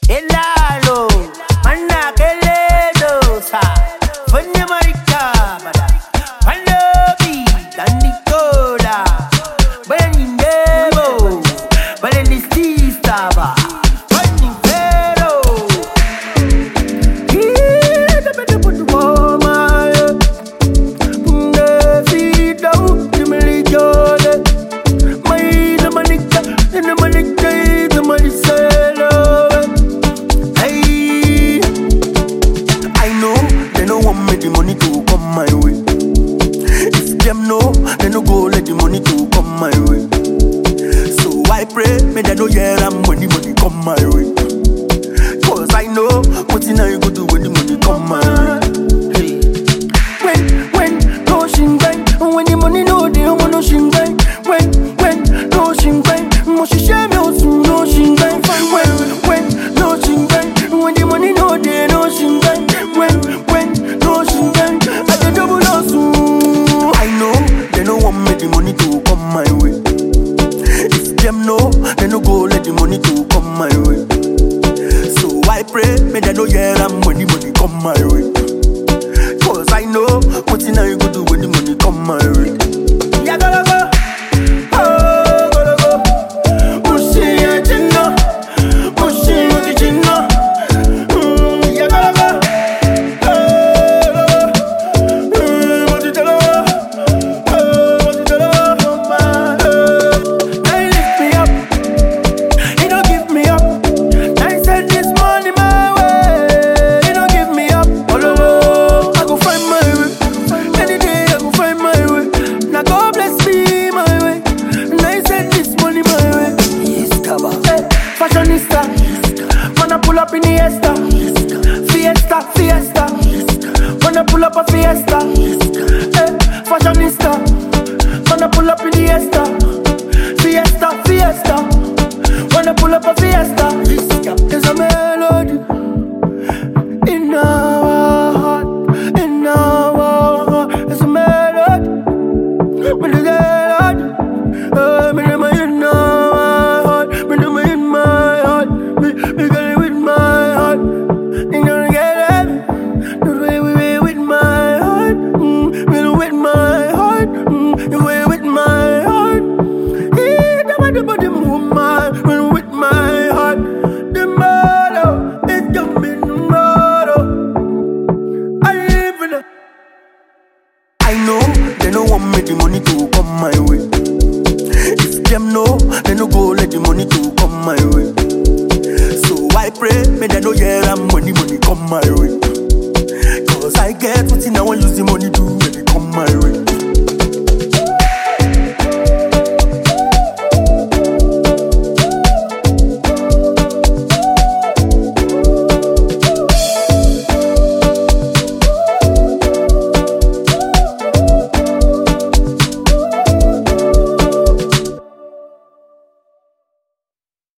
Elalo, manna keledo sa, funny marika bada, palobi, dandikola, burning demo, burning stava, burning fero. Here the better put the woman, the feet down, the milijole, my the manika, and the manika, the manisela. The money to come my way. If them know, they no go let the money to come my way. So I pray, may they know when the money come my way. Cause I know what in I go do when the money come my way. Hey. When no shingai, when the money no they want no shingai. When no shingai, moshi shame also no shingai. When no shingai, when the money no they no shingai. When no shingai, I can double also. I know they no want me the money to come my way. If them know, they no go let the money to come my way. So I pray, may they know when the money come my way. Cause I know what in I go do when the money come my way. Yeah, gotta go. Oh, gotta go. Pushing your chinna, pushing your chinna. Yeah, gotta go. Fashionista, wanna pull up in the Fiesta, Fiesta, wanna pull up a Fiesta. Fashionista, wanna pull up in the Fiesta, wanna pull up a Fiesta. There's a melody in our heart, there's a melody, with the I know they no want me the money to come my way. If them know, they no go let the money to come my way. So I pray, may they know when the money come my way. Cause I get what I want use the money.